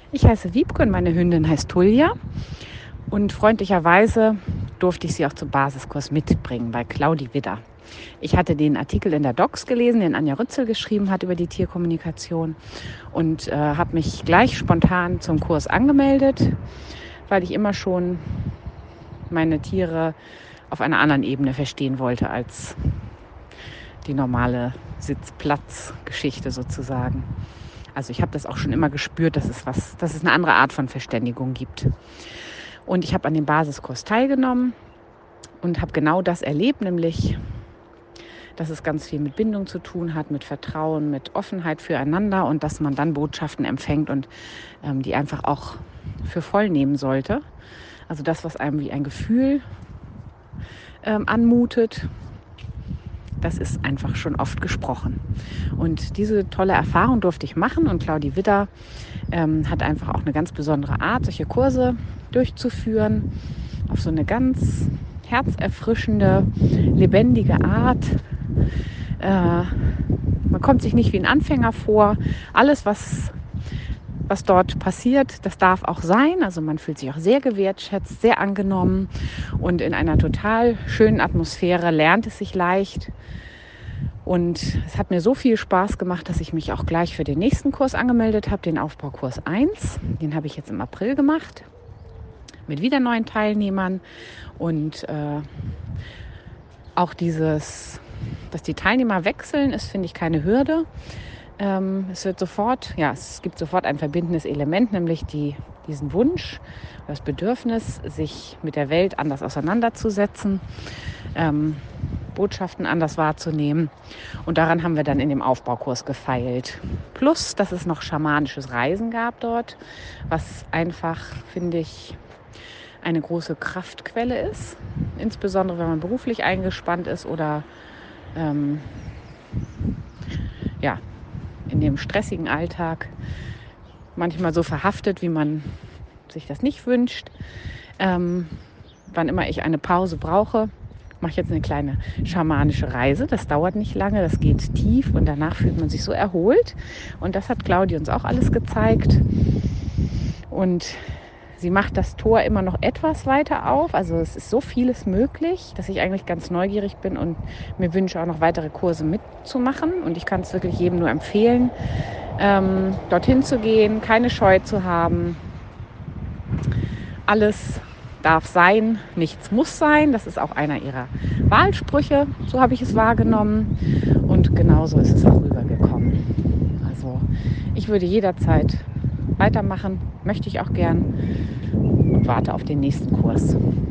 Ich heiße Wiebke und meine Hündin heißt Tulja. Und freundlicherweise durfte ich sie auch zum Basiskurs mitbringen bei Claudi Widder. Ich hatte den Artikel in der Docs gelesen, den Anja Rützel geschrieben hat über die Tierkommunikation und habe mich gleich spontan zum Kurs angemeldet, weil ich immer schon meine Tiere auf einer anderen Ebene verstehen wollte als die normale Sitzplatzgeschichte sozusagen. Also ich habe das auch schon immer gespürt, dass es eine andere Art von Verständigung gibt. Und ich habe an dem Basiskurs teilgenommen und habe genau das erlebt, nämlich, dass es ganz viel mit Bindung zu tun hat, mit Vertrauen, mit Offenheit füreinander und dass man dann Botschaften empfängt und die einfach auch für voll nehmen sollte. Also das, was einem wie ein Gefühl anmutet, das ist einfach schon oft gesprochen. Und diese tolle Erfahrung durfte ich machen und Claudi Widder hat einfach auch eine ganz besondere Art, solche Kurse durchzuführen, auf so eine ganz herzerfrischende, lebendige Art. Man kommt sich nicht wie ein Anfänger vor. Alles, was dort passiert, das darf auch sein. Also man fühlt sich auch sehr gewertschätzt, sehr angenommen und in einer total schönen Atmosphäre lernt es sich leicht. Und es hat mir so viel Spaß gemacht, dass ich mich auch gleich für den nächsten Kurs angemeldet habe, den Aufbaukurs 1. Den habe ich jetzt im April gemacht mit wieder neuen Teilnehmern. Und auch dass die Teilnehmer wechseln, ist, finde ich, keine Hürde. Es gibt sofort ein verbindendes Element, nämlich diesen Wunsch, das Bedürfnis, sich mit der Welt anders auseinanderzusetzen, Botschaften anders wahrzunehmen. Und daran haben wir dann in dem Aufbaukurs gefeilt. Plus, dass es noch schamanisches Reisen gab dort, was einfach, finde ich, eine große Kraftquelle ist. Insbesondere, wenn man beruflich eingespannt ist oder in dem stressigen Alltag manchmal so verhaftet, wie man sich das nicht wünscht. Wann immer ich eine Pause brauche, mache ich jetzt eine kleine schamanische Reise. Das dauert nicht lange, das geht tief und danach fühlt man sich so erholt. Und das hat Claudi uns auch alles gezeigt. Und sie macht das Tor immer noch etwas weiter auf. Also es ist so vieles möglich, dass ich eigentlich ganz neugierig bin und mir wünsche, auch noch weitere Kurse mitzumachen. Und ich kann es wirklich jedem nur empfehlen, dorthin zu gehen, keine Scheu zu haben. Alles darf sein, nichts muss sein. Das ist auch einer ihrer Wahlsprüche. So habe ich es wahrgenommen. Und genauso ist es auch rübergekommen. Also ich würde jederzeit weitermachen, möchte ich auch gern und warte auf den nächsten Kurs.